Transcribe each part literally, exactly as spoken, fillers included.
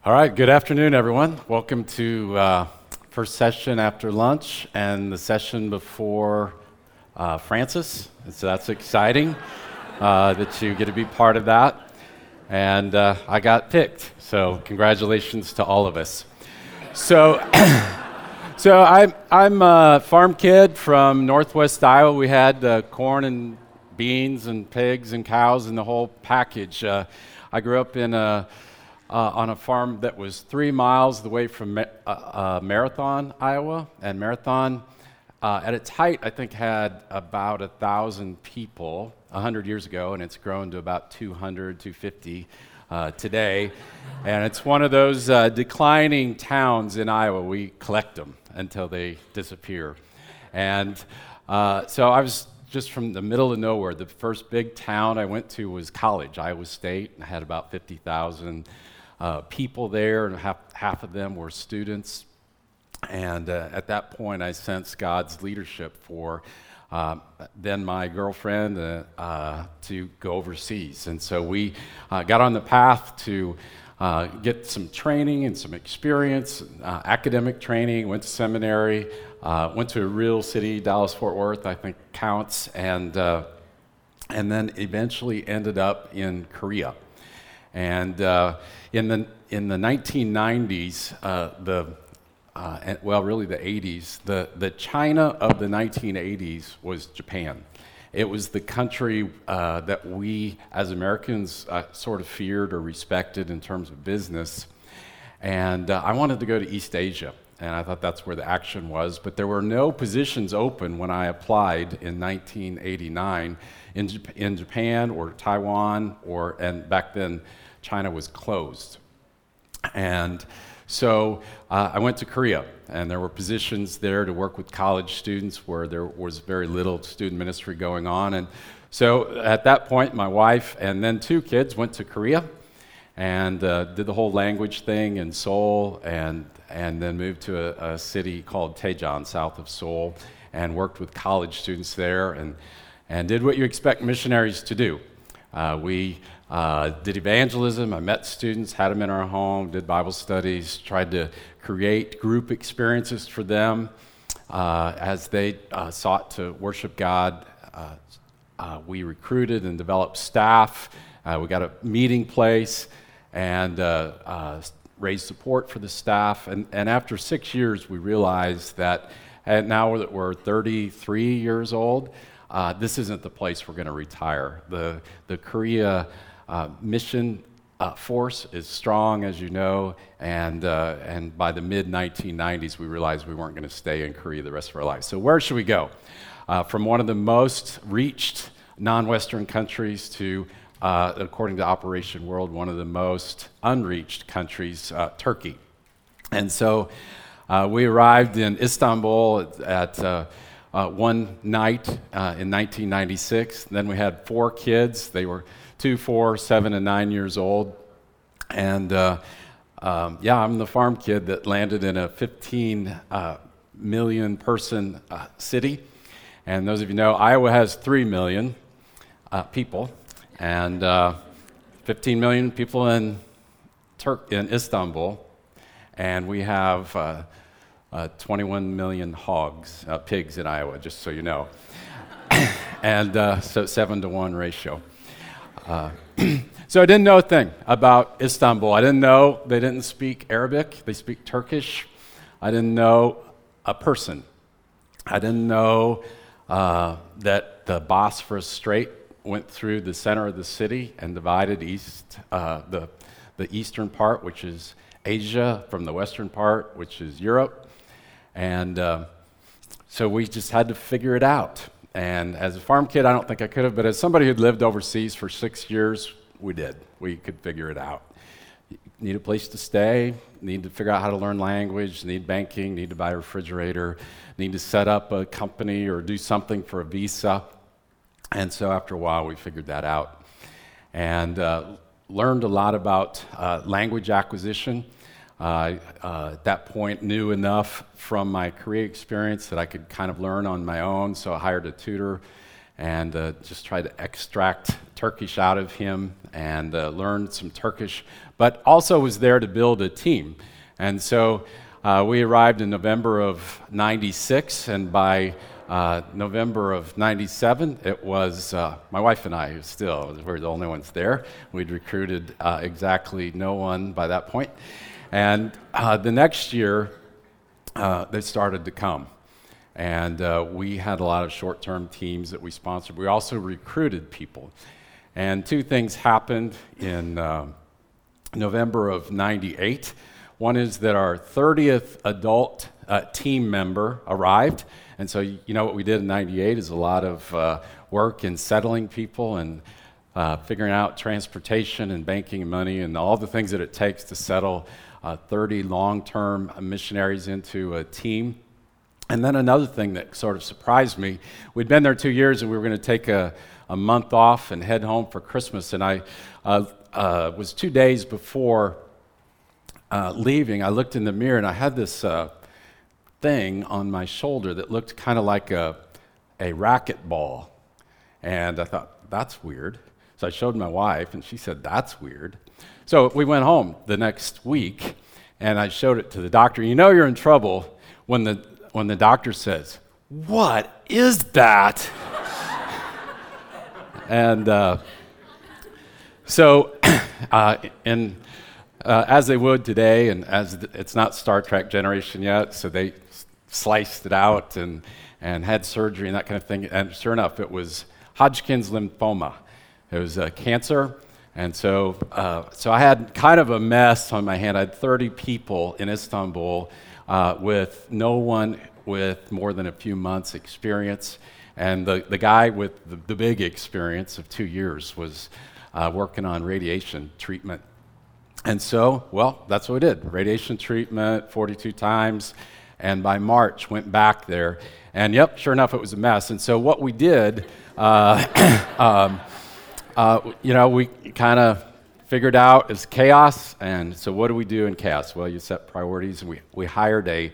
All right, good afternoon, everyone. Welcome to uh, first session after lunch and the session before uh, Francis. So that's exciting uh, that you get to be part of that. And uh, I got picked, so congratulations to all of us. So, so I'm I'm a farm kid from Northwest Iowa. We had uh, corn and beans and pigs and cows and the whole package. Uh, I grew up in a Uh, on a farm that was three miles away from Ma- uh, uh, Marathon, Iowa. And Marathon, uh, at its height, I think had about a thousand people a hundred years ago, and it's grown to about two hundred, two hundred fifty uh, today. And it's one of those uh, declining towns in Iowa. We collect them until they disappear. And uh, so I was just from the middle of nowhere. The first big town I went to was College, Iowa State. I had about fifty thousand Uh, people there, and half, half of them were students. And uh, at that point, I sensed God's leadership for uh, then my girlfriend uh, uh, to go overseas. And so we uh, got on the path to uh, get some training and some experience, uh, academic training, went to seminary, uh, went to a real city, Dallas-Fort Worth, I think counts, and, uh, and then eventually ended up in Korea. And uh, in the in the nineteen nineties, uh, the uh, and, well, really the eighties, the the China of the nineteen eighties was Japan. It was the country uh, that we as Americans uh, sort of feared or respected in terms of business. And uh, I wanted to go to East Asia, and I thought that's where the action was. But there were no positions open when I applied in nineteen eighty-nine in Jap- in Japan or Taiwan, or and back then China was closed. And so uh, I went to Korea, and there were positions there to work with college students where there was very little student ministry going on. And so at that point, my wife and then two kids went to Korea and uh, did the whole language thing in Seoul, and, and then moved to a, a city called Daejeon, south of Seoul, and worked with college students there and, and did what you expect missionaries to do. Uh, we Uh, did evangelism. I met students, had them in our home, did Bible studies, tried to create group experiences for them uh, as they uh, sought to worship God. Uh, uh, we recruited and developed staff. Uh, we got a meeting place and uh, uh, raised support for the staff. And, and after six years, we realized that, and now that we're thirty-three years old, uh, this isn't the place we're going to retire. The, the Korea Uh, mission uh, force is strong, as you know, and uh, and by the mid nineteen nineties, we realized we weren't going to stay in Korea the rest of our lives. So where should we go? Uh, from one of the most reached non-Western countries to, uh, according to Operation World, one of the most unreached countries, uh, Turkey. And so uh, we arrived in Istanbul at, at uh, uh, one night uh, in nineteen ninety-six. Then we had four kids. They were two, four, seven, and nine years old. And uh, um, yeah, I'm the farm kid that landed in a fifteen uh, million person uh, city. And those of you know, Iowa has three million uh, people, and uh, fifteen million people in Turk in Istanbul. And we have uh, uh, twenty-one million hogs, uh, pigs in Iowa, just so you know. And uh, so seven to one ratio. Uh, so I didn't know a thing about Istanbul. I didn't know they didn't speak Arabic. They speak Turkish. I didn't know a person. I didn't know uh, that the Bosphorus Strait went through the center of the city and divided east uh, the the eastern part, which is Asia, from the western part, which is Europe. And uh, so we just had to figure it out. And as a farm kid, I don't think I could have, but as somebody who'd lived overseas for six years, we did. We could figure it out. You need a place to stay, need to figure out how to learn language, need banking, need to buy a refrigerator, need to set up a company or do something for a visa. And so after a while, we figured that out and uh, learned a lot about uh, language acquisition. I, uh, at that point, knew enough from my Korea experience that I could kind of learn on my own, so I hired a tutor and uh, just tried to extract Turkish out of him and uh, learned some Turkish but also was there to build a team. And so uh, we arrived in November of ninety-six, and by uh, November of ninety-seven, it was uh, my wife and I who still were the only ones there. We'd recruited uh, exactly no one by that point. And uh, the next year, uh, they started to come. And uh, we had a lot of short-term teams that we sponsored. We also recruited people. And two things happened in uh, November of ninety-eight. One is that our thirtieth adult uh, team member arrived. And so you know what we did in ninety-eight is a lot of uh, work in settling people and uh, figuring out transportation and banking and money and all the things that it takes to settle uh, thirty long-term missionaries into a team. And then another thing that sort of surprised me, we'd been there two years and we were going to take a, a month off and head home for Christmas. And I uh, uh, was two days before uh, leaving, I looked in the mirror and I had this uh, thing on my shoulder that looked kind of like a, a racquetball. And I thought, that's weird. So I showed my wife and she said, that's weird. So we went home the next week and I showed it to the doctor. You know you're in trouble when the when the doctor says, what is that? and uh, so, uh, and uh, as they would today, and as th- it's not Star Trek generation yet, so they s- sliced it out and, and had surgery and that kind of thing. And sure enough, it was Hodgkin's lymphoma. It was uh, cancer. And so, uh, so I had kind of a mess on my hand. I had thirty people in Istanbul uh, with no one with more than a few months' experience. And the, the guy with the, the big experience of two years was uh, working on radiation treatment. And so, well, that's what we did. Radiation treatment forty-two times. And by March, went back there. And yep, sure enough, it was a mess. And so what we did, uh, um, Uh, you know, we kind of figured out is chaos, and so what do we do in chaos? Well, you set priorities, and we, we hired a,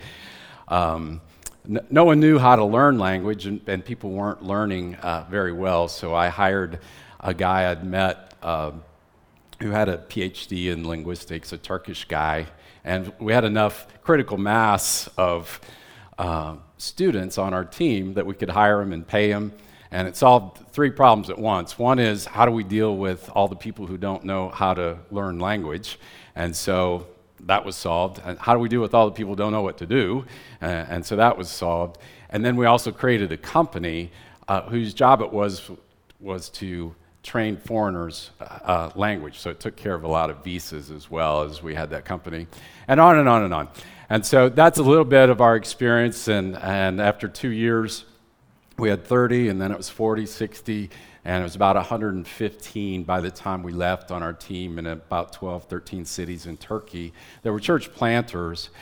um, n- no one knew how to learn language, and, and people weren't learning uh, very well, so I hired a guy I'd met uh, who had a P H D in linguistics, a Turkish guy, and we had enough critical mass of uh, students on our team that we could hire him and pay him. And it solved three problems at once. One is, how do we deal with all the people who don't know how to learn language? And so that was solved. And how do we deal with all the people who don't know what to do? Uh, and so that was solved. And then we also created a company uh, whose job it was was to train foreigners uh, language. So it took care of a lot of visas as well as we had that company. And on and on and on. And so that's a little bit of our experience. And, and after two years, we had thirty, and then it was forty, sixty, and it was about one hundred fifteen by the time we left on our team in about twelve, thirteen cities in Turkey. There were church planters,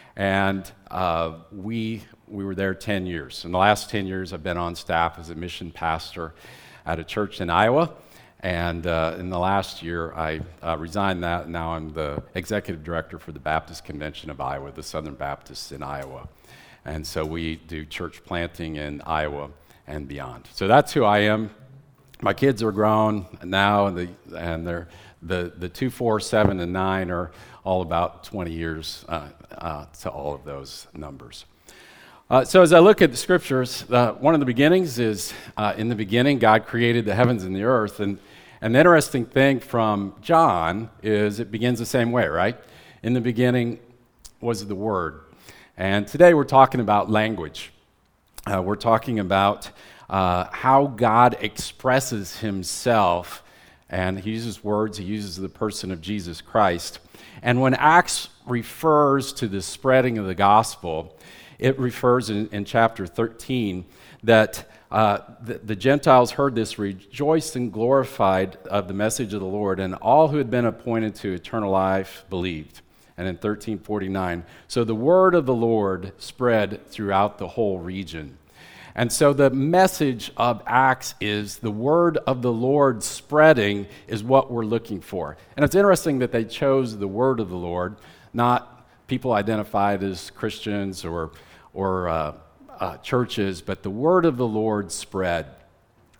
and uh, we we were there ten years. In the last ten years, I've been on staff as a mission pastor at a church in Iowa, and uh, in the last year, I uh, resigned that, and now I'm the executive director for the Baptist Convention of Iowa, the Southern Baptists in Iowa. And so we do church planting in Iowa and beyond. So that's who I am. My kids are grown now, and, the, and they're, the, the two, four, seven, and nine are all about twenty years uh, uh, to all of those numbers. Uh, so as I look at the scriptures, uh, one of the beginnings is, uh, in the beginning, God created the heavens and the earth. And, and the interesting thing from John is it begins the same way, right? In the beginning was the Word. And today we're talking about language. Uh, we're talking about uh, how God expresses himself, and he uses words, he uses the person of Jesus Christ. And when Acts refers to the spreading of the gospel, it refers in, in chapter thirteen that uh, the, the Gentiles heard this, rejoiced and glorified of the message of the Lord, and all who had been appointed to eternal life believed. And in thirteen forty-nine, so the word of the Lord spread throughout the whole region. And so the message of Acts is the word of the Lord spreading is what we're looking for. And it's interesting that they chose the word of the Lord, not people identified as Christians or, or uh, uh, churches, but the word of the Lord spread.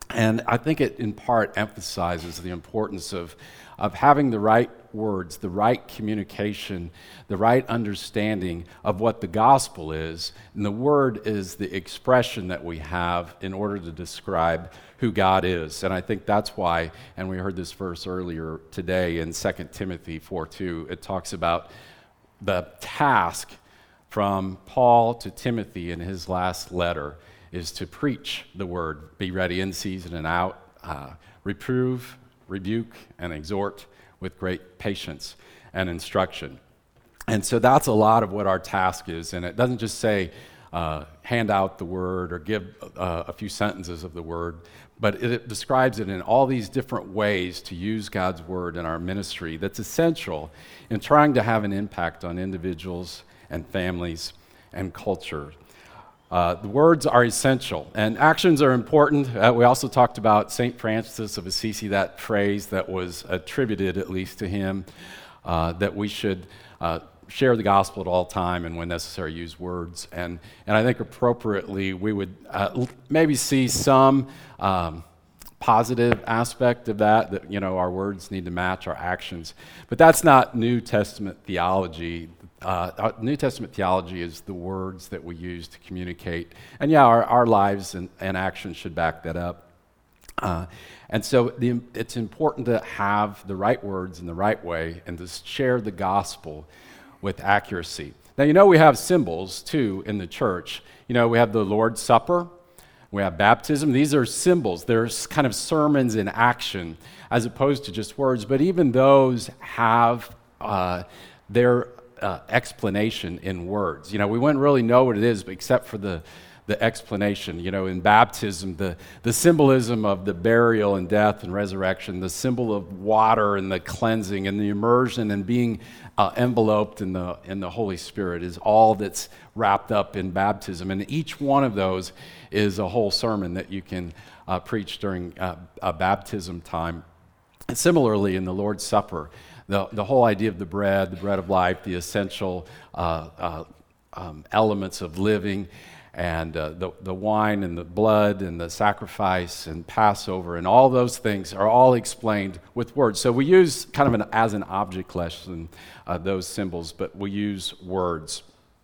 And I think it in part emphasizes the importance of, of having the right words, the right communication, the right understanding of what the gospel is. And the word is the expression that we have in order to describe who God is. And I think that's why, and we heard this verse earlier today in Second Timothy four two, it talks about the task from Paul to Timothy in his last letter is to preach the word, be ready in season and out, uh, reprove, rebuke, and exhort with great patience and instruction. And so that's a lot of what our task is. And it doesn't just say uh, hand out the word or give uh, a few sentences of the word, but it, it describes it in all these different ways to use God's word in our ministry that's essential in trying to have an impact on individuals and families and culture. Uh, the words are essential, and actions are important. Uh, we also talked about Saint Francis of Assisi, that phrase that was attributed, at least to him, uh, that we should uh, share the gospel at all time and when necessary use words. And, and I think appropriately we would uh, maybe see some um, positive aspect of that, that, you know, our words need to match our actions. But that's not New Testament theology. Uh, New Testament theology is the words that we use to communicate. And yeah, our, our lives and, and actions should back that up. Uh, and so the, it's important to have the right words in the right way and to share the gospel with accuracy. Now, you know, we have symbols too in the church. You know, we have the Lord's Supper, we have baptism. These are symbols. They're kind of sermons in action as opposed to just words. But even those have uh, their Uh, explanation in words. You know, we wouldn't really know what it is, but except for the, the explanation. You know, in baptism, the, the symbolism of the burial and death and resurrection, the symbol of water and the cleansing and the immersion and being uh, enveloped in the, in the Holy Spirit is all that's wrapped up in baptism. And each one of those is a whole sermon that you can uh, preach during uh, a baptism time. And similarly, in the Lord's Supper, The, the whole idea of the bread, the bread of life, the essential uh, uh, um, elements of living, and uh, the, the wine and the blood and the sacrifice and Passover and all those things are all explained with words. So we use kind of an, as an object lesson uh, those symbols, but we use words.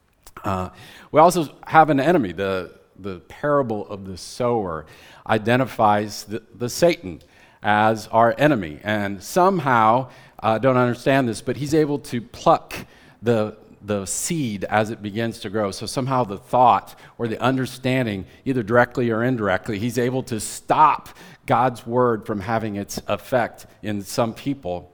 Uh, we also have an enemy. The, the parable of the sower identifies the, the Satan as our enemy, and somehow I uh, don't understand this, but he's able to pluck the, the seed as it begins to grow. So somehow the thought or the understanding, either directly or indirectly, he's able to stop God's word from having its effect in some people.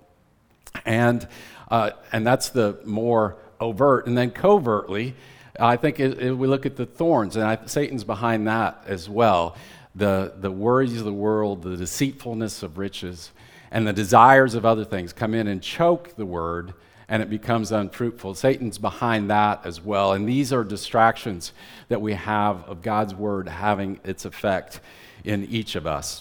And, uh, and that's the more overt. And then covertly, I think it, it, we look at the thorns, and I, Satan's behind that as well. The, the worries of the world, the deceitfulness of riches, and the desires of other things come in and choke the word, and it becomes unfruitful. Satan's behind that as well. And these are distractions that we have of God's word having its effect in each of us.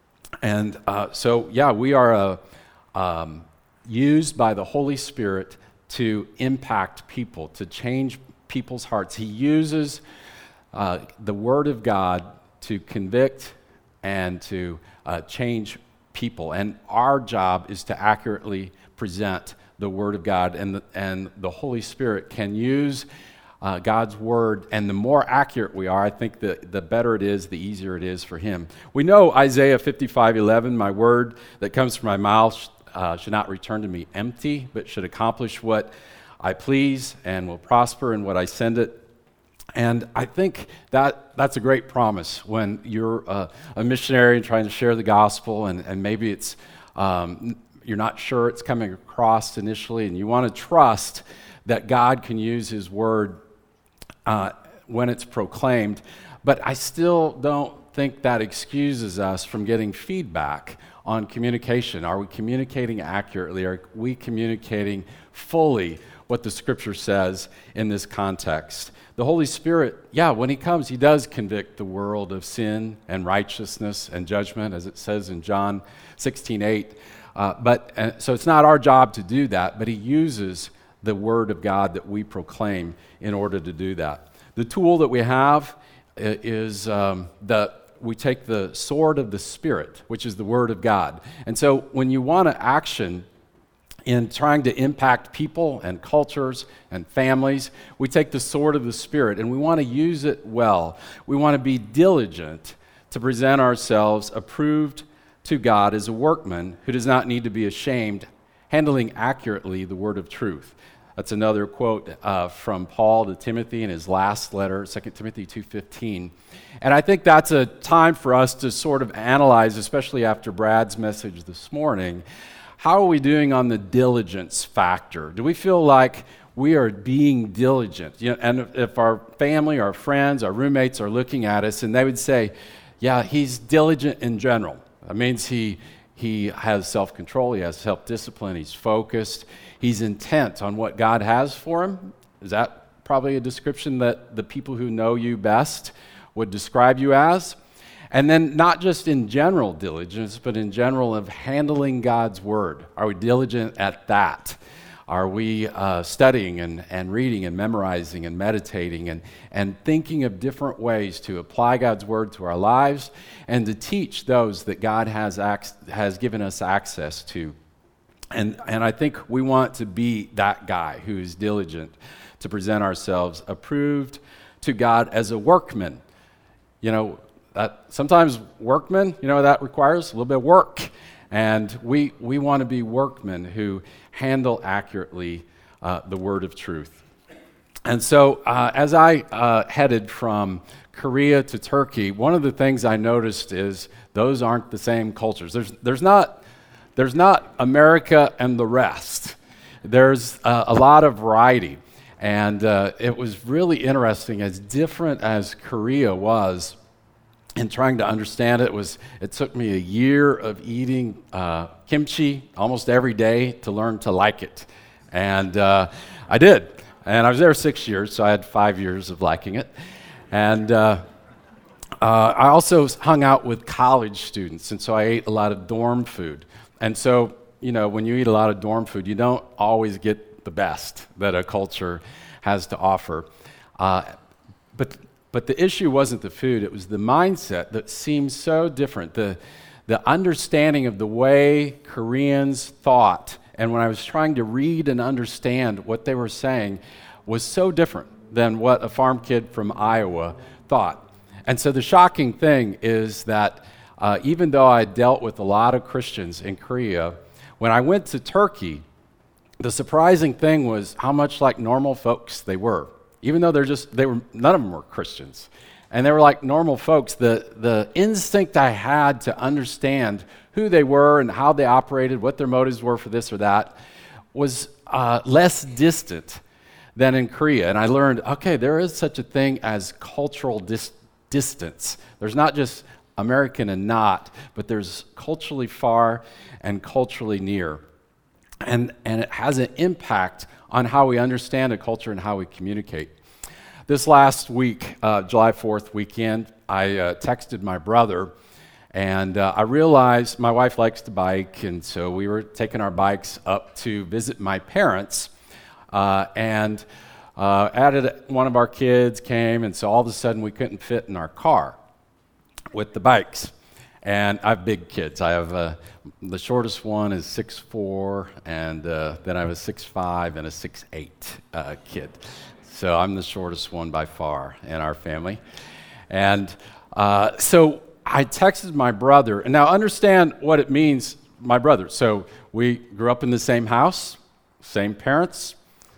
And uh, so, yeah, we are uh, um, used by the Holy Spirit to impact people, to change people's hearts. He uses uh, the word of God to convict and to uh, change people, and our job is to accurately present the Word of God, and the, and the Holy Spirit can use uh, God's Word, and the more accurate we are, I think the, the better it is, the easier it is for Him. We know Isaiah fifty-five eleven, my word that comes from my mouth uh, should not return to me empty, but should accomplish what I please and will prosper in what I send it. And I think that that's a great promise when you're uh, a missionary and trying to share the gospel, and, and maybe it's um, you're not sure it's coming across initially, and you want to trust that God can use His word uh, when it's proclaimed. But I still don't think that excuses us from getting feedback on communication. Are we communicating accurately? Are we communicating fully what the Scripture says in this context? The Holy Spirit, yeah, when He comes, He does convict the world of sin and righteousness and judgment, as it says in John sixteen eight. Uh, but uh, so it's not our job to do that, but He uses the Word of God that we proclaim in order to do that. The tool that we have is um, the we take the sword of the Spirit, which is the Word of God. And so when you want to action in trying to impact people and cultures and families, we take the sword of the Spirit and we want to use it well. We want to be diligent to present ourselves approved to God as a workman who does not need to be ashamed, handling accurately the word of truth. That's another quote uh, from Paul to Timothy in his last letter, Second Timothy two fifteen. And I think that's a time for us to sort of analyze, especially after Brad's message this morning, how are we doing on the diligence factor? Do we feel like we are being diligent? You know, and if our family, our friends, our roommates are looking at us and they would say, yeah, he's diligent in general. That means he he has self-control, he has self-discipline, he's focused, he's intent on what God has for him. Is that probably a description that the people who know you best would describe you as? And then not just in general diligence, but in general of handling God's word. Are we diligent at that? Are we uh, studying and, and reading and memorizing and meditating and, and thinking of different ways to apply God's word to our lives and to teach those that God has ac- has given us access to? And, and I think we want to be that guy who is diligent to present ourselves approved to God as a workman. You know, that sometimes workmen, you know, that requires a little bit of work. And we we want to be workmen who handle accurately uh, the word of truth. And so uh, as I uh, headed from Korea to Turkey, one of the things I noticed is those aren't the same cultures. There's there's not there's not America and the rest. There's uh, a lot of variety. And uh, it was really interesting, as different as Korea was, and trying to understand it was, it took me a year of eating uh, kimchi almost every day to learn to like it. And uh, I did. And I was there six years, so I had five years of liking it. And uh, uh, I also hung out with college students, and so I ate a lot of dorm food. And so, you know, when you eat a lot of dorm food, you don't always get the best that a culture has to offer. Uh, but But the issue wasn't the food, it was the mindset that seemed so different, the, the understanding of the way Koreans thought. And when I was trying to read and understand what they were saying was so different than what a farm kid from Iowa thought. And so the shocking thing is that uh, even though I dealt with a lot of Christians in Korea, when I went to Turkey, the surprising thing was how much like normal folks they were. Even though they're just, they were, none of them were Christians. And they were like normal folks. The, the instinct I had to understand who they were and how they operated, what their motives were for this or that, was uh, less distant than in Korea. And I learned, okay, there is such a thing as cultural dis- distance. There's not just American and not, but there's culturally far and culturally near. And, and it has an impact on how we understand a culture and how we communicate. This last week, uh, July fourth weekend, I uh, texted my brother, and uh, I realized my wife likes to bike, and so we were taking our bikes up to visit my parents, uh, and uh, added one of our kids came, and so all of a sudden we couldn't fit in our car with the bikes. And I have big kids. I have uh, the shortest one is six foot four, and uh, then I have a six foot five and a six foot eight uh, kid. So I'm the shortest one by far in our family. And uh, so I texted my brother, and now understand what it means, my brother. So we grew up in the same house, same parents,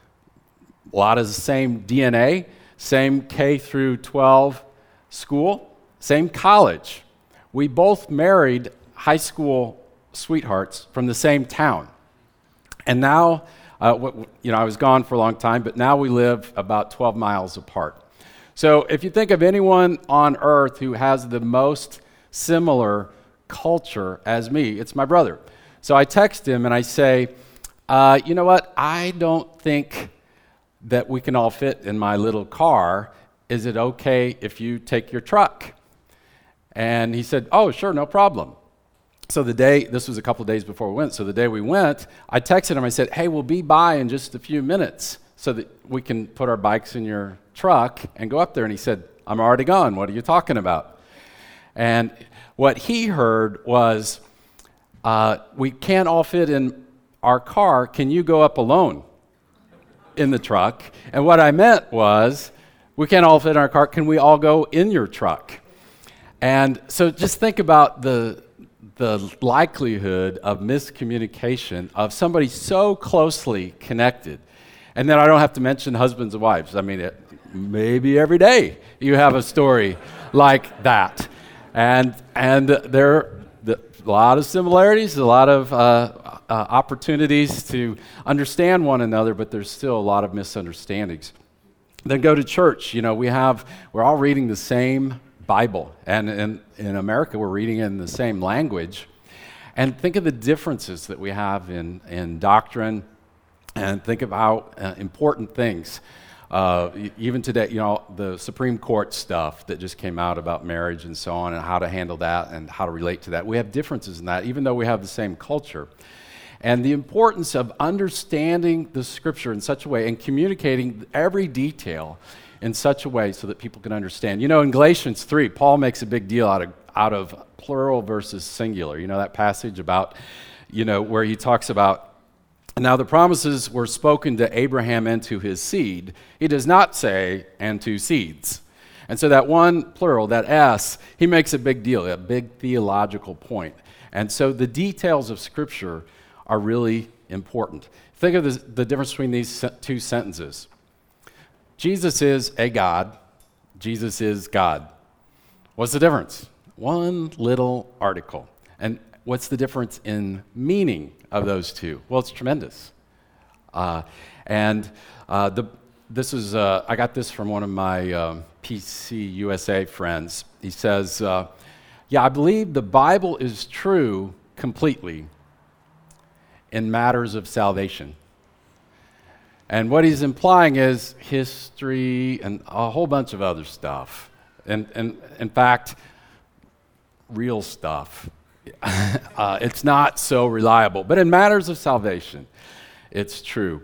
a lot of the same D N A, same K through twelve school, same college. We both married high school sweethearts from the same town. And now, uh, you know, I was gone for a long time, but now we live about twelve miles apart. So if you think of anyone on earth who has the most similar culture as me, it's my brother. So I text him and I say, uh, you know what, I don't think that we can all fit in my little car. Is it okay if you take your truck? And he said, oh, sure, no problem. So the day, this was a couple of days before we went, so the day we went, I texted him, I said, hey, we'll be by in just a few minutes so that we can put our bikes in your truck and go up there. And he said, I'm already gone, what are you talking about? And what he heard was, uh, we can't all fit in our car. Can you go up alone in the truck? And what I meant was, we can't all fit in our car. Can we all go in your truck? And so just think about the the likelihood of miscommunication of somebody so closely connected. And then I don't have to mention husbands and wives. I mean, it, maybe every day you have a story like that. And and there are a lot of similarities, a lot of uh, uh, opportunities to understand one another, but there's still a lot of misunderstandings. Then go to church. You know, we have, we're all reading the same Bible. And in, in America, we're reading in the same language. And think of the differences that we have in, in doctrine, and think of how uh, important things. Uh, even today, you know, the Supreme Court stuff that just came out about marriage and so on, and how to handle that and how to relate to that. We have differences in that, even though we have the same culture. And the importance of understanding the Scripture in such a way and communicating every detail in such a way so that people can understand. You know, in Galatians three, Paul makes a big deal out of out of plural versus singular. You know that passage about, you know, where he talks about, now the promises were spoken to Abraham and to his seed. He does not say, and to seeds. And so that one plural, that S, he makes a big deal, a big theological point. And so the details of Scripture are really important. Think of the, the difference between these two sentences. Jesus is a God. Jesus is God. What's the difference? One little article. And what's the difference in meaning of those two? Well, it's tremendous. Uh, and uh, the, this is, uh, I got this from one of my um, P C U S A friends. He says, uh, yeah, I believe the Bible is true completely in matters of salvation. And what he's implying is history and a whole bunch of other stuff. And, and in fact, real stuff. uh, it's not so reliable. But in matters of salvation, it's true.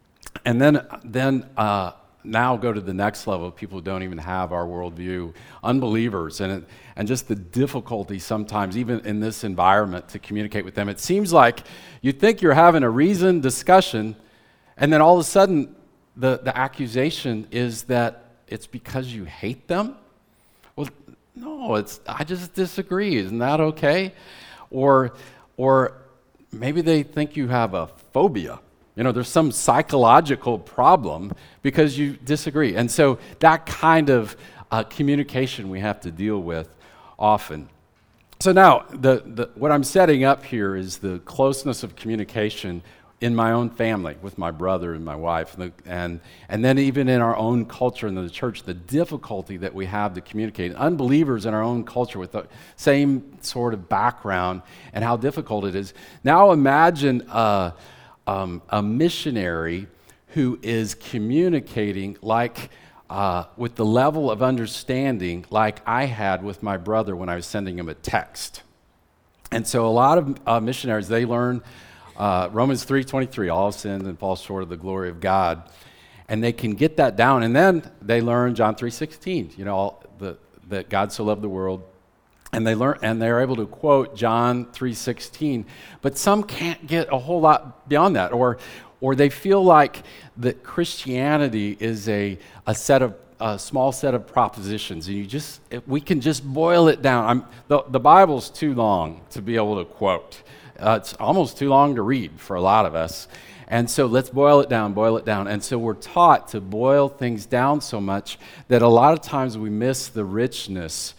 And then, then uh, now go to the next level of people who don't even have our worldview, unbelievers, and, and just the difficulty sometimes, even in this environment, to communicate with them. It seems like you think you're having a reasoned discussion, and then all of a sudden, the, the accusation is that it's because you hate them? Well, no, it's I just disagree. Isn't that okay? Or, or maybe they think you have a phobia. You know, there's some psychological problem because you disagree. And so that kind of uh, communication we have to deal with often. So now, the, the, what I'm setting up here is the closeness of communication in my own family, with my brother and my wife, and, the, and and then even in our own culture in the church, the difficulty that we have to communicate. Unbelievers in our own culture with the same sort of background, and how difficult it is. Now imagine uh, um, a missionary who is communicating like uh, with the level of understanding like I had with my brother when I was sending him a text. And so a lot of uh, missionaries, they learn Uh, Romans three twenty-three, all sin and fall short of the glory of God. And they can get that down. And then they learn John three sixteen, you know, all the, that God so loved the world. And they learn, and they're able to quote John three sixteen. But some can't get a whole lot beyond that. Or or they feel like that Christianity is a, a set of a small set of propositions, and you just we can just boil it down. I'm, the, the Bible's too long to be able to quote. Uh, it's almost too long to read for a lot of us. And so let's boil it down, boil it down. And so we're taught to boil things down so much that a lot of times we miss the richness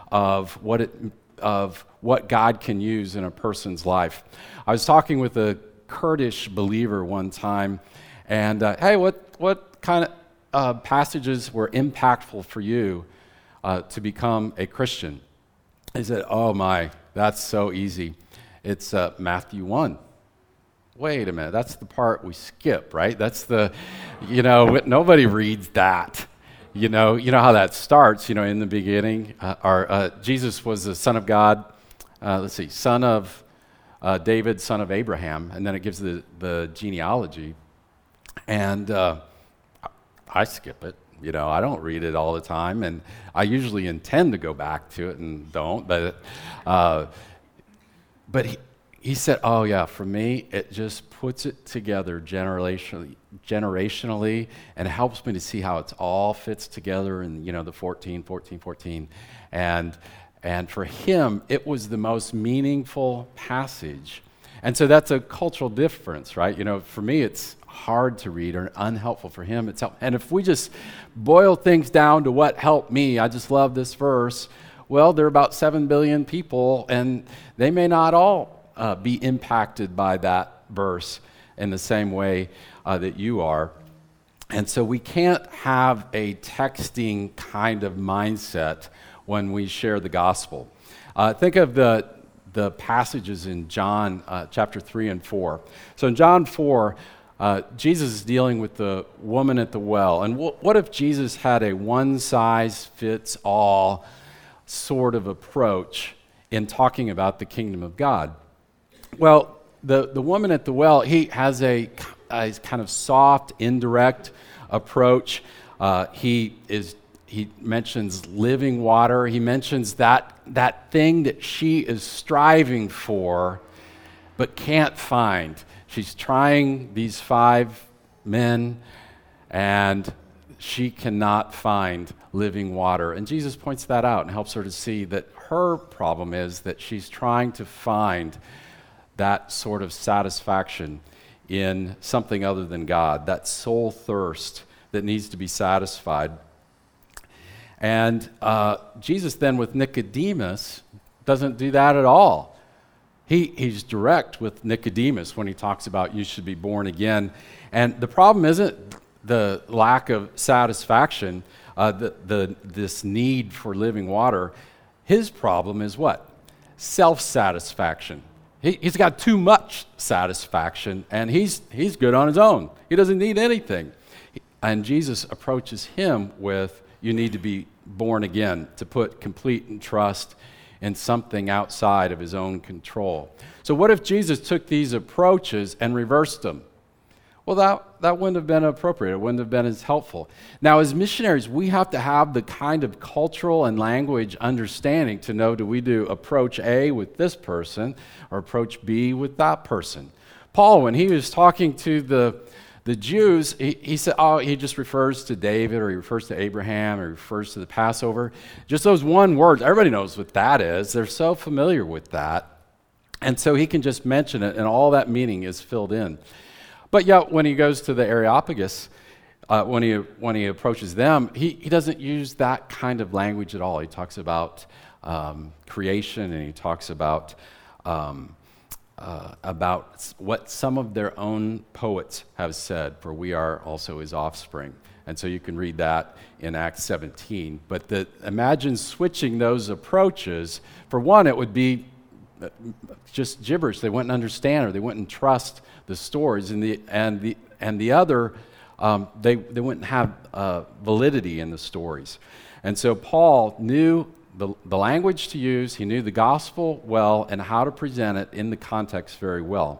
of what it, of what God can use in a person's life. I was talking with a Kurdish believer one time, and uh, hey, what what kind of uh, passages were impactful for you uh, to become a Christian? He said, oh my, that's so easy. It's uh, Matthew one. Wait a minute, that's the part we skip, right? That's the, you know, nobody reads that. You know, you know how that starts. You know, in the beginning, uh, our uh, Jesus was the Son of God. Uh, let's see, son of uh, David, son of Abraham, and then it gives the the genealogy. And uh, I skip it. You know, I don't read it all the time, and I usually intend to go back to it and don't. But, uh, but he, he said, "Oh yeah, for me, it just puts it together generationally, generationally, and helps me to see how it all fits together." And you know, the fourteen, fourteen, fourteen, and and for him, it was the most meaningful passage. And so that's a cultural difference, right? You know, for me, it's hard to read or unhelpful. For him, it's helpful. And if we just boil things down to what helped me, I just love this verse. Well, there are about seven billion people, and they may not all uh, be impacted by that verse in the same way uh, that you are. And so we can't have a texting kind of mindset when we share the gospel. Uh, think of the the passages in John uh, chapter three and four. So in John four, uh, Jesus is dealing with the woman at the well. And w- what if Jesus had a one-size-fits-all sort of approach in talking about the kingdom of God? Well, the, the woman at the well, he has a, a kind of soft, indirect approach. Uh, he is He mentions living water. He mentions that that thing that she is striving for but can't find. She's trying these five men, and she cannot find living water. And Jesus points that out and helps her to see that her problem is that she's trying to find that sort of satisfaction in something other than God, that soul thirst that needs to be satisfied. And uh, Jesus then with Nicodemus doesn't do that at all. He, he's direct with Nicodemus when he talks about you should be born again. And the problem isn't the lack of satisfaction, uh, the, the, this need for living water. His problem is what? Self-satisfaction. He, he's got too much satisfaction, and he's, he's good on his own. He doesn't need anything. And Jesus approaches him with, you need to be born again, to put complete trust in something outside of his own control. So what if Jesus took these approaches and reversed them? Well, that, that wouldn't have been appropriate. It wouldn't have been as helpful. Now, as missionaries, we have to have the kind of cultural and language understanding to know, do we do approach A with this person or approach B with that person? Paul, when he was talking to the The Jews, he, he said, oh, he just refers to David, or he refers to Abraham, or he refers to the Passover. Just those one words, everybody knows what that is. They're so familiar with that. And so he can just mention it, and all that meaning is filled in. But yet, when he goes to the Areopagus, uh, when he when he approaches them, he, he doesn't use that kind of language at all. He talks about um, creation, and he talks about... Um, Uh, about what some of their own poets have said, for we are also his offspring. And so you can read that in Acts seventeen. But the, imagine switching those approaches. For one, it would be just gibberish. They wouldn't understand, or they wouldn't trust the stories. And the and the and the other, um, they they wouldn't have uh, validity in the stories. And so Paul knew The, the language to use, he knew the gospel well, and how to present it in the context very well.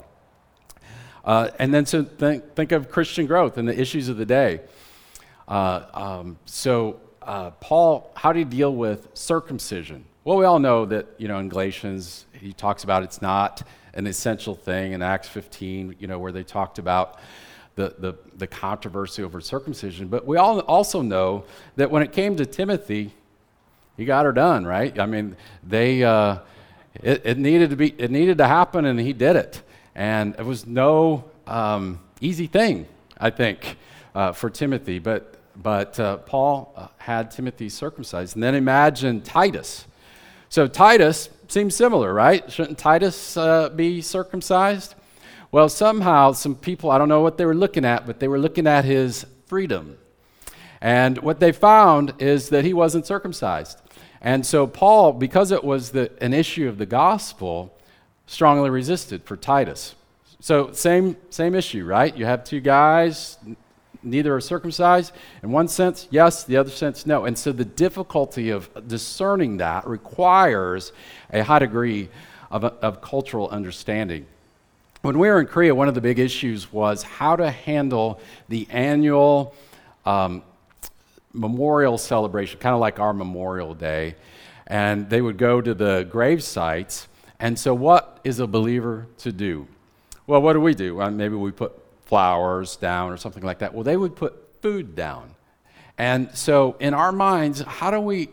Uh, and then so think, think of Christian growth and the issues of the day. Uh, um, so uh, Paul, how do you deal with circumcision? Well, we all know that, you know, in Galatians, he talks about it's not an essential thing. In Acts fifteen, you know, where they talked about the, the, the controversy over circumcision. But we all also know that when it came to Timothy, he got her done, right? I mean, they uh, it, it needed to be, it needed to happen, and he did it. And it was no um, easy thing, I think, uh, for Timothy. But but uh, Paul uh, had Timothy circumcised, and then imagine Titus. So Titus seems similar, right? Shouldn't Titus uh, be circumcised? Well, somehow some people, I don't know what they were looking at, but they were looking at his freedom. And what they found is that he wasn't circumcised. And so Paul, because it was the, an issue of the gospel, strongly resisted for Titus. So same same issue, right? You have two guys, neither are circumcised. In one sense, yes, the other sense, no. And so the difficulty of discerning that requires a high degree of, of cultural understanding. When we were in Korea, one of the big issues was how to handle the annual um, memorial celebration, kind of like our Memorial Day, and they would go to the grave sites. And so what is a believer to do? Well, what do we do? Well, maybe we put flowers down or something like that. Well, they would put food down. And so in our minds, how do we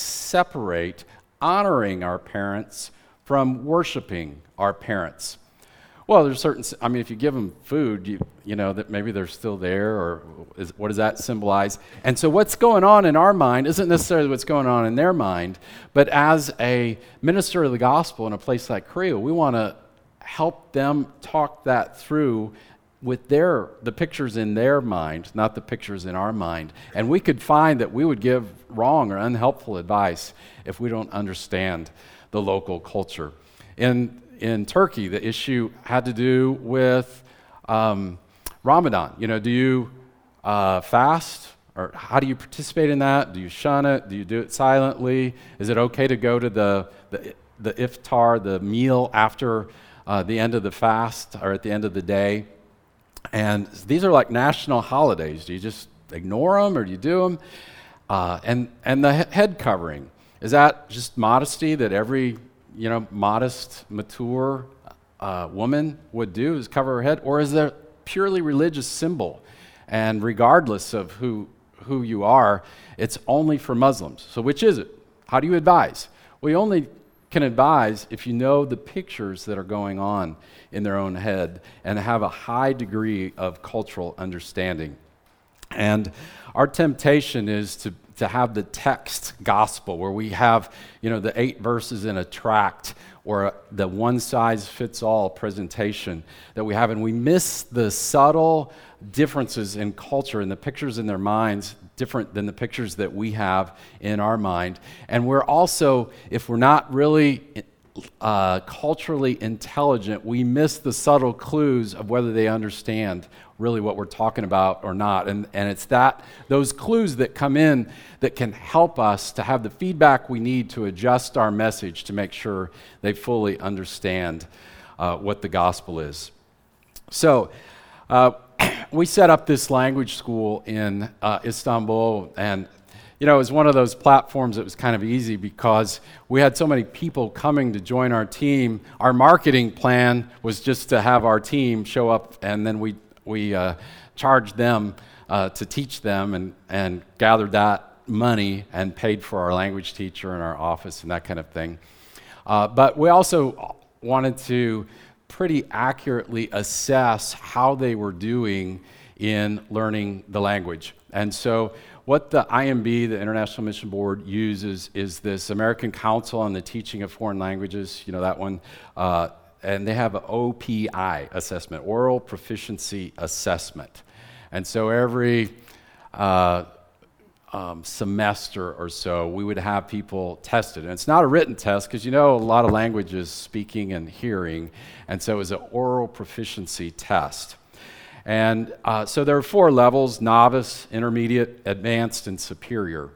separate honoring our parents from worshiping our parents? Well, there's certain, I mean, if you give them food, you you know, that maybe they're still there, or is, what does that symbolize? And so what's going on in our mind isn't necessarily what's going on in their mind, but as a minister of the gospel in a place like Korea, we want to help them talk that through with their the pictures in their mind, not the pictures in our mind. And we could find that we would give wrong or unhelpful advice if we don't understand the local culture. In in Turkey, the issue had to do with um, Ramadan. You know, do you uh, fast, or how do you participate in that? Do you shun it? Do you do it silently? Is it okay to go to the the, the iftar, the meal after uh, the end of the fast or at the end of the day? And these are like national holidays. Do you just ignore them, or do you do them? Uh, and and the he- head covering, is that just modesty that every you know modest, mature uh, woman would do, is cover her head, or is there purely religious symbol? And regardless of who who you are, it's only for Muslims. So which is it? How do you advise? We only can advise if you know the pictures that are going on in their own head and have a high degree of cultural understanding. And our temptation is to, to have the text gospel, where we have, you know, the eight verses in a tract, or a, the one-size-fits-all presentation that we have, and we miss the subtle differences in culture and the pictures in their minds different than the pictures that we have in our mind. And we're also, if we're not really uh, culturally intelligent, we miss the subtle clues of whether they understand really what we're talking about or not. And, and it's that those clues that come in that can help us to have the feedback we need to adjust our message to make sure they fully understand uh, what the gospel is. So, uh, we set up this language school in uh, Istanbul, and you know, it was one of those platforms that was kind of easy because we had so many people coming to join our team. Our marketing plan was just to have our team show up, and then we we uh, charged them uh, to teach them, and, and gathered that money and paid for our language teacher and our office and that kind of thing. Uh, but we also wanted to pretty accurately assess how they were doing in learning the language. And so what the I M B, the International Mission Board, uses is this American Council on the Teaching of Foreign Languages, you know, that one, uh, and they have an O P I assessment, Oral Proficiency Assessment. And so every uh, Um, semester or so, we would have people tested. And it's not a written test because, you know, a lot of languages, speaking and hearing, and so it was an oral proficiency test. And uh, so there are four levels: novice, intermediate, advanced, and superior.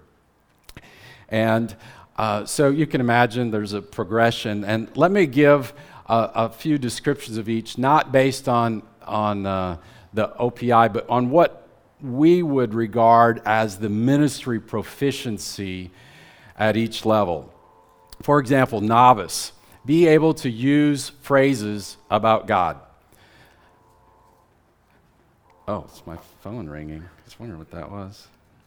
And uh, so you can imagine there's a progression. And let me give a, a few descriptions of each, not based on, on uh, the O P I, but on what we would regard as the ministry proficiency at each level. For example, novice, be able to use phrases about God. Oh, it's my phone ringing. I was wondering what that was.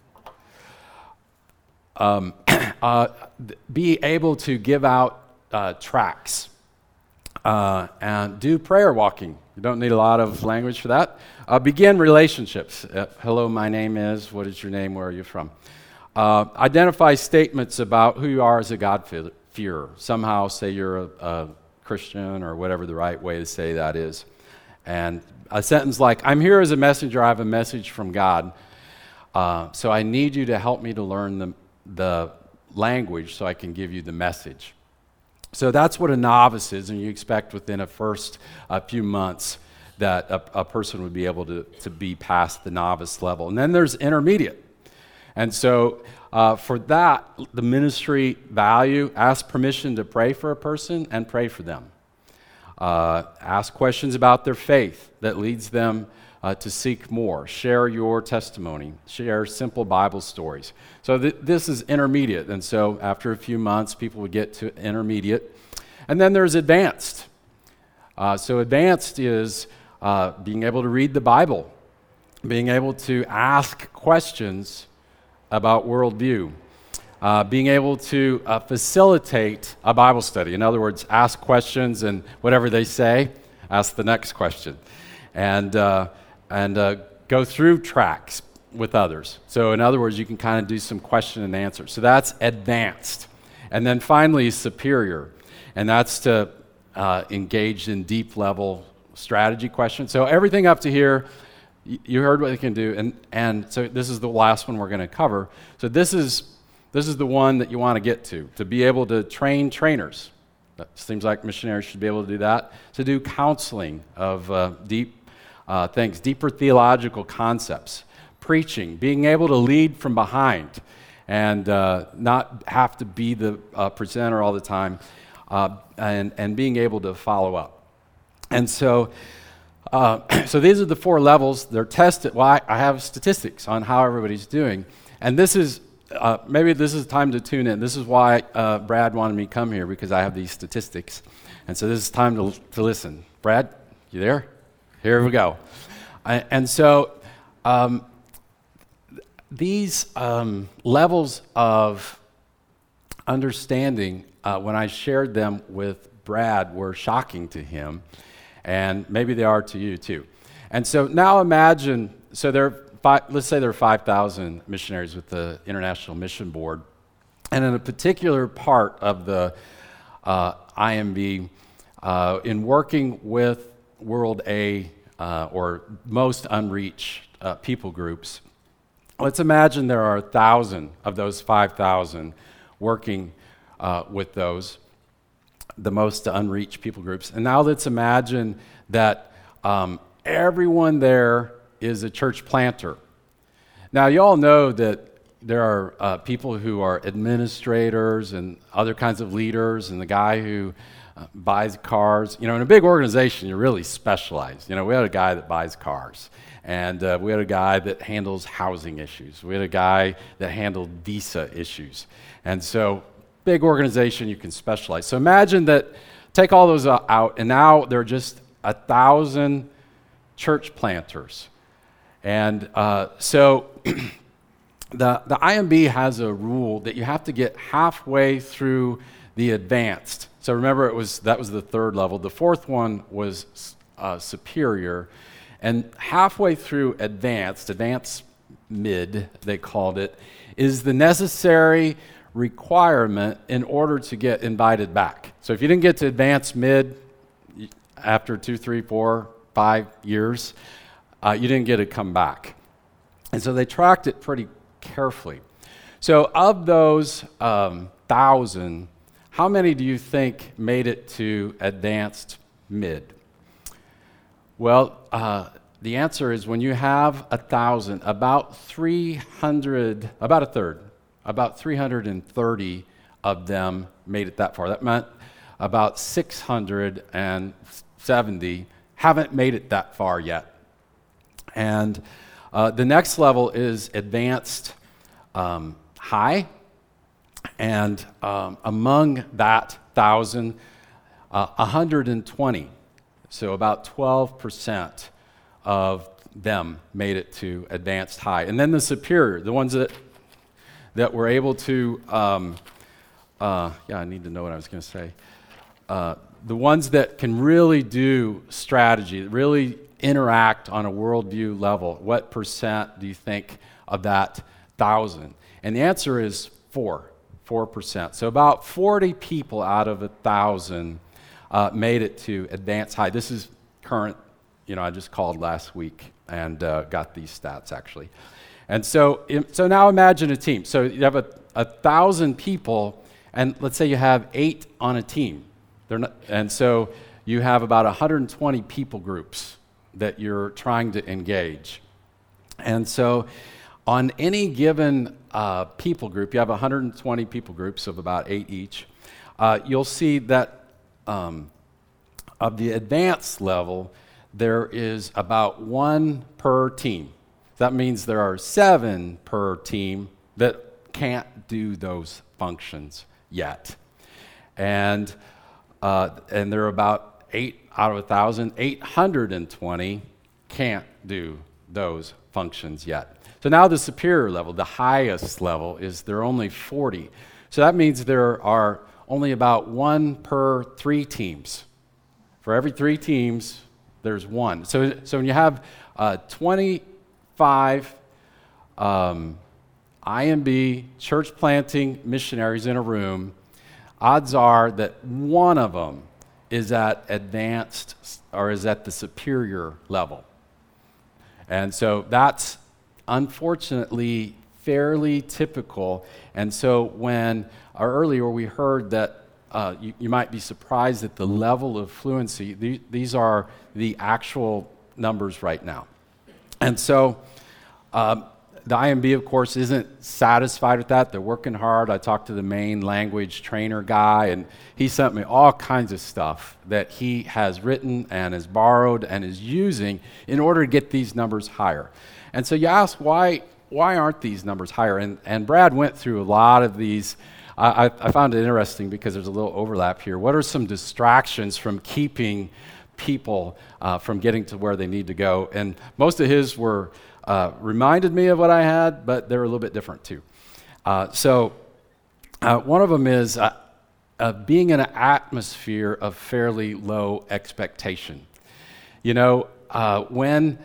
Um, uh, be able to give out uh, tracts uh, and do prayer walking. You don't need a lot of language for that. Uh, begin relationships. Uh, hello, my name is, what is your name, where are you from? Uh, identify statements about who you are as a God-fearer. Somehow say you're a, a Christian, or whatever the right way to say that is. And a sentence like, I'm here as a messenger, I have a message from God, uh, so I need you to help me to learn the, the language so I can give you the message. So that's what a novice is, and you expect within a first uh, few months that a, a person would be able to, to be past the novice level. And then there's intermediate. And so uh, for that, the ministry value, ask permission to pray for a person and pray for them. Uh, ask questions about their faith that leads them uh, to seek more. Share your testimony. Share simple Bible stories. So th- this is intermediate. And so after a few months, people would get to intermediate. And then there's advanced. Uh, so advanced is uh, being able to read the Bible, being able to ask questions about worldview, uh, being able to uh, facilitate a Bible study. In other words, ask questions, and whatever they say, ask the next question, and uh, and uh, go through tracks with others. So in other words, you can kind of do some question and answer. So that's advanced. And then finally, superior, and that's to uh, engage in deep level strategy questions. So everything up to here, you heard what they can do, and, and so this is the last one we're going to cover. So this is this is the one that you want to get to, to be able to train trainers. That seems like missionaries should be able to do that. To do counseling of uh, deep uh, things, deeper theological concepts, preaching, being able to lead from behind, and uh, not have to be the uh, presenter all the time, uh, and, and being able to follow up. And so... Uh, so these are the four levels. They're tested. Well, I, I have statistics on how everybody's doing. And this is, uh, maybe this is time to tune in. This is why uh, Brad wanted me to come here, because I have these statistics. And so this is time to, to listen. Brad, you there? Here we go. I, and so um, these um, levels of understanding, uh, when I shared them with Brad, were shocking to him. And maybe they are to you too. And so now imagine, so there are five, let's say there are five thousand missionaries with the International Mission Board. And in a particular part of the uh, I M B, uh, in working with World A, uh, or most unreached uh, people groups, let's imagine there are a thousand of those five thousand working uh, with those, the most unreached people groups. And now let's imagine that um, everyone there is a church planter. Now, you all know that there are uh, people who are administrators and other kinds of leaders, and the guy who uh, buys cars. You know, in a big organization, you're really specialized. You know, we had a guy that buys cars, and uh, we had a guy that handles housing issues. We had a guy that handled visa issues. And so big organization, you can specialize. So imagine that, take all those out, and now there are just a thousand church planters. And uh, so the, the I M B has a rule that you have to get halfway through the advanced. So remember, it was that was the third level. The fourth one was uh, superior. And halfway through advanced, advanced mid, they called it, is the necessary requirement in order to get invited back. So if you didn't get to advanced mid after two, three, four, five years, uh, you didn't get to come back. And so they tracked it pretty carefully. So of those um, thousand, how many do you think made it to advanced mid? Well, uh, the answer is, when you have a thousand, about three hundred, about a third, about three hundred thirty of them made it that far. That meant about six hundred seventy haven't made it that far yet. And uh, the next level is advanced um, high. And um, among that thousand, uh, one hundred twenty, so about twelve percent of them made it to advanced high. And then the superior, the ones that that were able to, um, uh, yeah, I need to know what I was going to say. Uh, the ones that can really do strategy, really interact on a worldview level, what percent do you think of that thousand? And the answer is four, four percent. So about forty people out of a thousand uh, made it to advanced high. This is current, you know, I just called last week and uh, got these stats actually. And so, so now imagine a team. So you have a, a thousand people, and let's say you have eight on a team. They're not, and so you have about one hundred twenty people groups that you're trying to engage. And so on any given uh, people group, you have one hundred twenty people groups of about eight each. Uh, you'll see that um, of the advanced level, there is about one per team. That means there are seven per team that can't do those functions yet. And, uh, and there are about eight out of one thousand, eight hundred twenty can't do those functions yet. So now the superior level, the highest level, is there are only forty. So that means there are only about one per three teams. For every three teams, there's one. So, so when you have uh, twenty-five um, I M B church planting missionaries in a room, odds are that one of them is at advanced or is at the superior level. And so that's unfortunately fairly typical. And so when uh, earlier we heard that uh, you, you might be surprised at the level of fluency, the, these are the actual numbers right now. And so um, the I M B, of course, isn't satisfied with that. They're working hard. I talked to the main language trainer guy, and he sent me all kinds of stuff that he has written and has borrowed and is using in order to get these numbers higher. And so you ask, why why aren't these numbers higher? And, and Brad went through a lot of these. I, I found it interesting because there's a little overlap here. What are some distractions from keeping people uh, from getting to where they need to go? And most of his were uh, reminded me of what I had, but they're a little bit different too. Uh, so uh, one of them is uh, uh, being in an atmosphere of fairly low expectation. You know, uh, when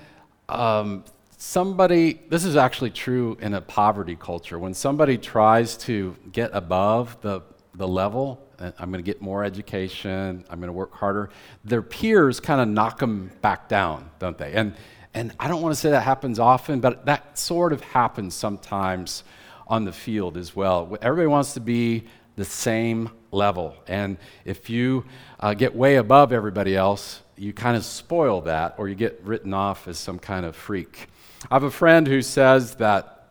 um, somebody, this is actually true in a poverty culture, when somebody tries to get above the, the level, I'm going to get more education, I'm going to work harder, their peers kind of knock them back down, don't they? And and I don't want to say that happens often, but that sort of happens sometimes on the field as well. Everybody wants to be the same level, and if you uh, get way above everybody else, you kind of spoil that, or you get written off as some kind of freak. I have a friend who says that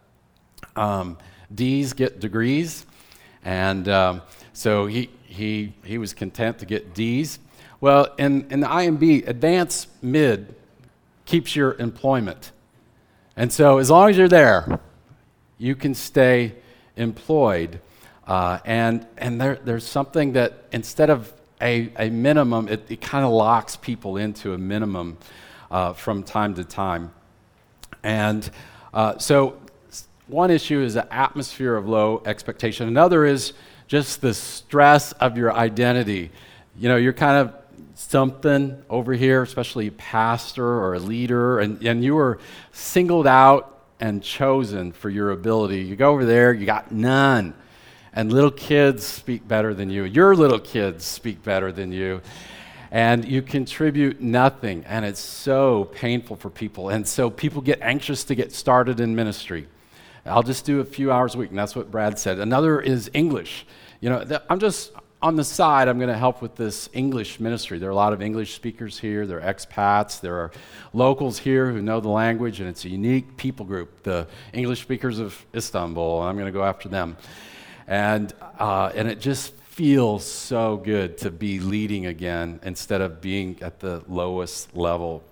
um, D's get degrees, and um, so he he he was content to get D's. Well, in, in the I M B, advanced mid keeps your employment. And so as long as you're there, you can stay employed. Uh, and and there there's something that instead of a, a minimum, it, it kind of locks people into a minimum uh, from time to time. And uh, so one issue is the atmosphere of low expectation. Another is just the stress of your identity. You know, you're kind of something over here, especially a pastor or a leader, and, and you were singled out and chosen for your ability. You go over there, you got none. And little kids speak better than you. Your little kids speak better than you. And you contribute nothing, and it's so painful for people. And so people get anxious to get started in ministry. I'll just do a few hours a week, and that's what Brad said. Another is English. You know, th- I'm just, on the side, I'm going to help with this English ministry. There are a lot of English speakers here. There are expats. There are locals here who know the language, and it's a unique people group, the English speakers of Istanbul, and I'm going to go after them. And uh, and it just feels so good to be leading again instead of being at the lowest level.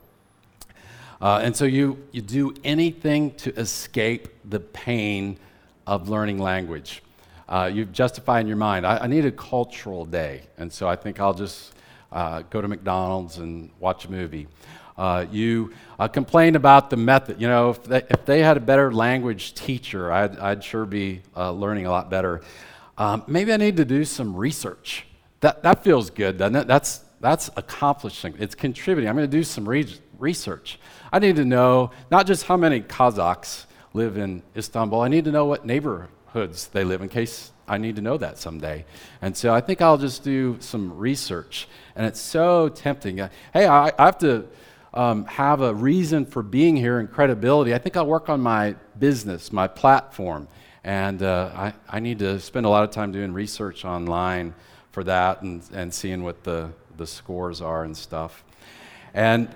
Uh, and so you, you do anything to escape the pain of learning language. Uh, you justify in your mind, I, I need a cultural day, and so I think I'll just uh, go to McDonald's and watch a movie. Uh, you uh, complain about the method. You know, if they, if they had a better language teacher, I'd, I'd sure be uh, learning a lot better. Um, maybe I need to do some research. That that feels good, doesn't it? That's that's accomplishing. It's contributing. I'm going to do some re- research. I need to know not just how many Kazakhs live in Istanbul. I need to know what neighborhoods they live in case I need to know that someday. And so I think I'll just do some research. And it's so tempting. Uh, hey, I, I have to um, have a reason for being here and credibility. I think I'll work on my business, my platform. And uh, I, I need to spend a lot of time doing research online for that and, and seeing what the, the scores are and stuff. And,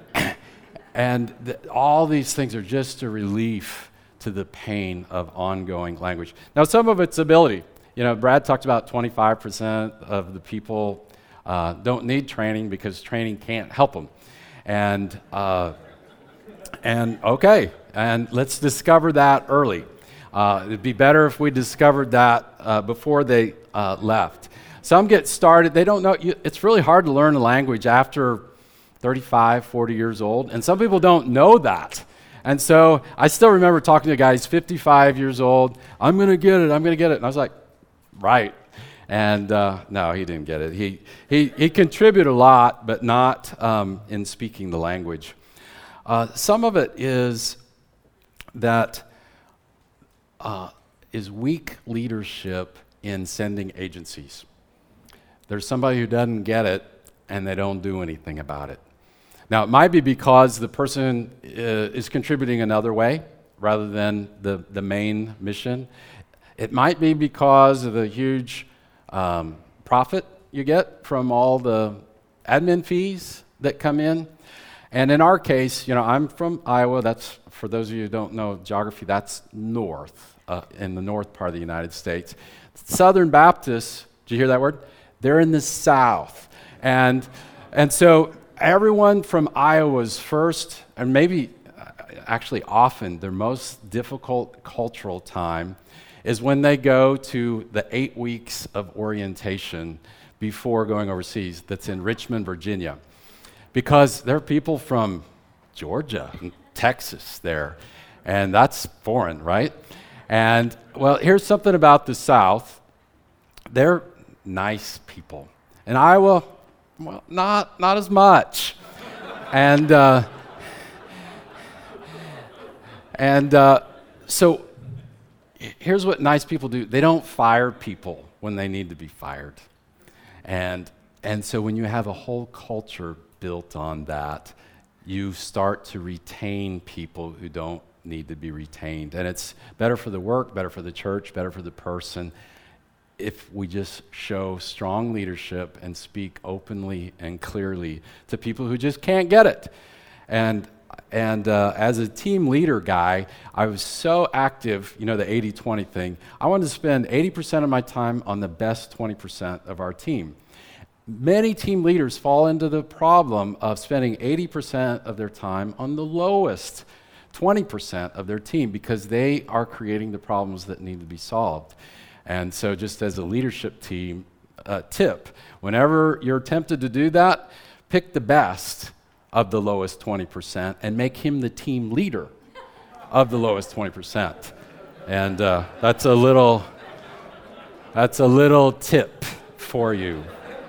and the, all these things are just a relief to the pain of ongoing language. Now, some of it's ability. You know, Brad talked about twenty-five percent of the people uh, don't need training because training can't help them. And, uh, and okay, and let's discover that early. Uh, it'd be better if we discovered that uh, before they uh, left. Some get started, they don't know, you, it's really hard to learn a language after thirty-five, forty years old, and some people don't know that. And so I still remember talking to a guy, he's fifty-five years old, I'm gonna get it, I'm gonna get it. And I was like, right. And uh, no, he didn't get it. He, he, he contributed a lot, but not um, in speaking the language. Uh, some of it is that uh, is weak leadership in sending agencies. There's somebody who doesn't get it, and they don't do anything about it. Now, it might be because the person uh, is contributing another way rather than the, the main mission. It might be because of the huge um, profit you get from all the admin fees that come in. And in our case, you know, I'm from Iowa. That's, for those of you who don't know geography, that's north, uh, in the north part of the United States. Southern Baptists, did you hear that word? They're in the south. And, and so everyone from Iowa's first, and maybe actually often their most difficult cultural time is when they go to the eight weeks of orientation before going overseas that's in Richmond, Virginia. Because there are people from Georgia and Texas there, and that's foreign, right? And, well, here's something about the South. They're nice people. In Iowa, well, not, not as much. and uh, and uh, so here's what nice people do. They don't fire people when they need to be fired. And, and so when you have a whole culture built on that, you start to retain people who don't need to be retained. And it's better for the work, better for the church, better for the person if we just show strong leadership and speak openly and clearly to people who just can't get it. And and uh, as a team leader guy, I was so active, you know, the eighty twenty thing. I wanted to spend eighty percent of my time on the best twenty percent of our team. Many team leaders fall into the problem of spending eighty percent of their time on the lowest twenty percent of their team because they are creating the problems that need to be solved. And so just as a leadership team uh, tip, whenever you're tempted to do that, pick the best of the lowest twenty percent and make him the team leader of the lowest twenty percent. And uh, that's a little, that's a little tip for you.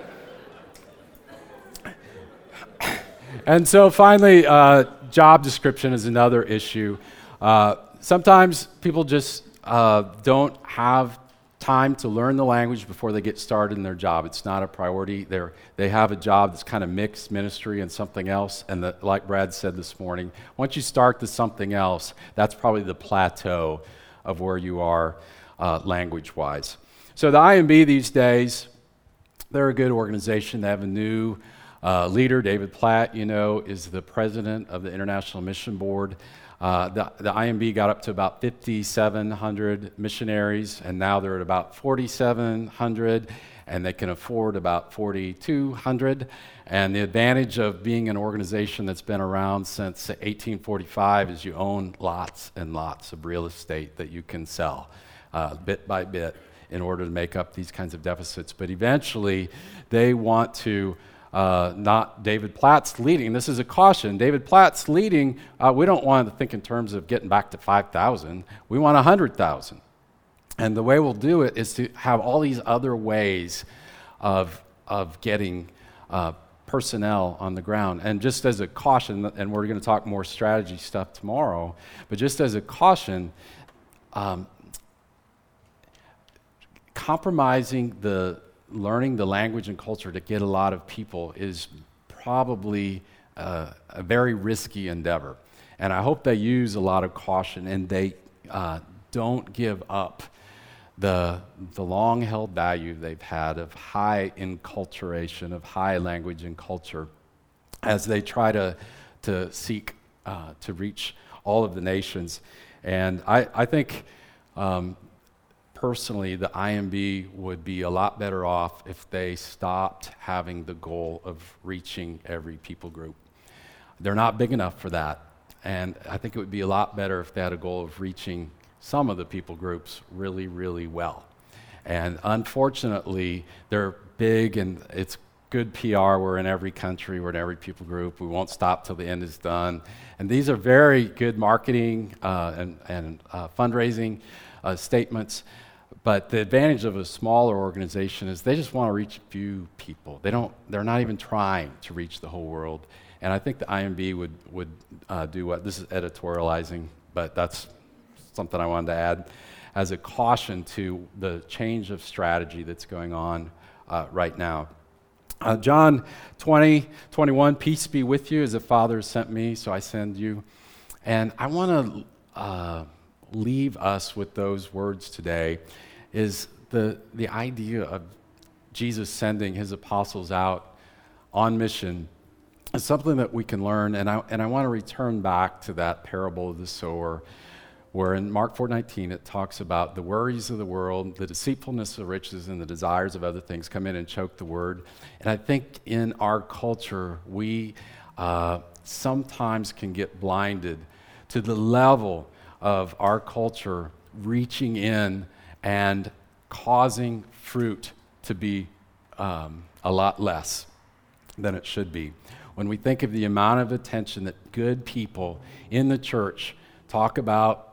And so finally, uh, job description is another issue. Uh, sometimes people just uh, don't have time to learn the language before they get started in their job. It's not a priority. They're, they have a job that's kind of mixed ministry and something else. And the, like Brad said this morning, once you start to something else, that's probably the plateau of where you are uh, language-wise. So the I M B these days, they're a good organization. They have a new uh, leader. David Platt, you know, is the president of the International Mission Board. Uh, the, the I M B got up to about fifty-seven hundred missionaries, and now they're at about forty-seven hundred, and they can afford about forty-two hundred. And the advantage of being an organization that's been around since eighteen forty-five is you own lots and lots of real estate that you can sell uh, bit by bit in order to make up these kinds of deficits. But eventually, they want to Uh, not David Platt's leading. This is a caution. David Platt's leading, uh, we don't want to think in terms of getting back to five thousand. We want one hundred thousand. And the way we'll do it is to have all these other ways of, of getting uh, personnel on the ground. And just as a caution, and we're going to talk more strategy stuff tomorrow, but just as a caution, um, compromising the learning the language and culture to get a lot of people is probably uh, a very risky endeavor. And I hope they use a lot of caution and they uh, don't give up the, the long-held value they've had of high enculturation, of high language and culture as they try to, to seek uh, to reach all of the nations. And I, I think um, personally, the I M B would be a lot better off if they stopped having the goal of reaching every people group. they're not big enough for that. And I think it would be a lot better if they had a goal of reaching some of the people groups really, really well. And unfortunately, they're big and it's good P R. We're in every country, we're in every people group. We won't stop till the end is done. And these are very good marketing uh, and, and uh, fundraising uh, statements. But the advantage of a smaller organization is they just want to reach a few people. They don't, they're not even trying to reach the whole world. And I think the I M B would, would uh, do what, this is editorializing, but that's something I wanted to add as a caution to the change of strategy that's going on uh, right now. Uh, John twenty, twenty-one, peace be with you as the Father has sent me, so I send you. And I want to uh, leave us with those words today, is the, the idea of Jesus sending his apostles out on mission is something that we can learn. And I, and I want to return back to that parable of the sower, where in Mark four nineteen it talks about the worries of the world, the deceitfulness of riches, and the desires of other things come in and choke the word. And I think in our culture, we uh, sometimes can get blinded to the level of our culture reaching in and causing fruit to be um, a lot less than it should be. When we think of the amount of attention that good people in the church talk about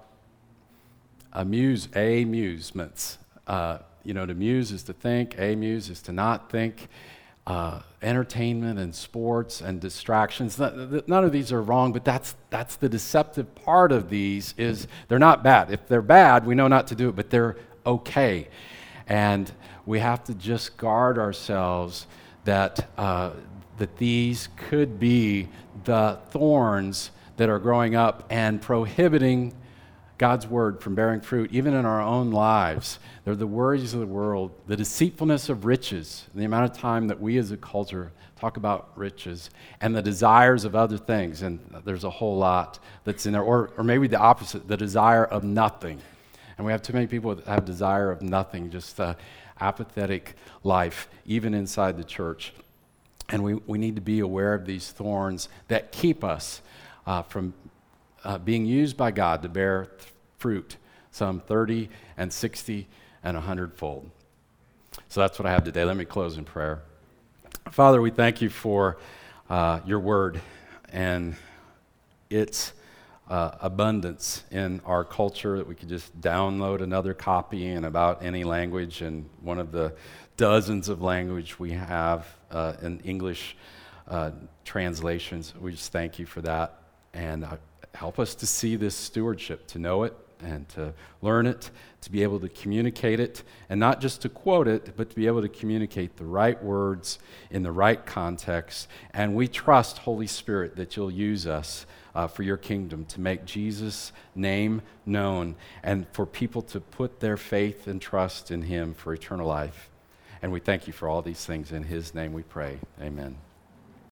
amuse, amusements. Uh, you know, to muse is to think, amuse is to not think. Uh, entertainment and sports and distractions. None of these are wrong, but that's that's the deceptive part of these is they're not bad. If they're bad, we know not to do it, but they're okay. And we have to just guard ourselves that uh, that these could be the thorns that are growing up and prohibiting God's word from bearing fruit, even in our own lives. They're the worries of the world, the deceitfulness of riches, the amount of time that we as a culture talk about riches, and the desires of other things. And there's a whole lot that's in there, or, or maybe the opposite, the desire of nothing. And we have too many people that have desire of nothing, just uh, apathetic life, even inside the church. And we, we need to be aware of these thorns that keep us uh, from Uh, being used by God to bear th- fruit, some thirty and sixty and a hundredfold. So that's what I have today. Let me close in prayer. Father, we thank you for uh, your word and its uh, abundance in our culture, that we could just download another copy in about any language, and one of the dozens of language we have uh, in English uh, translations. We just thank you for that. And uh, help us to see this stewardship, to know it and to learn it, to be able to communicate it, and not just to quote it, but to be able to communicate the right words in the right context. And we trust, Holy Spirit, that you'll use us uh, for your kingdom to make Jesus' name known and for people to put their faith and trust in him for eternal life. And we thank you for all these things. In his name we pray. Amen.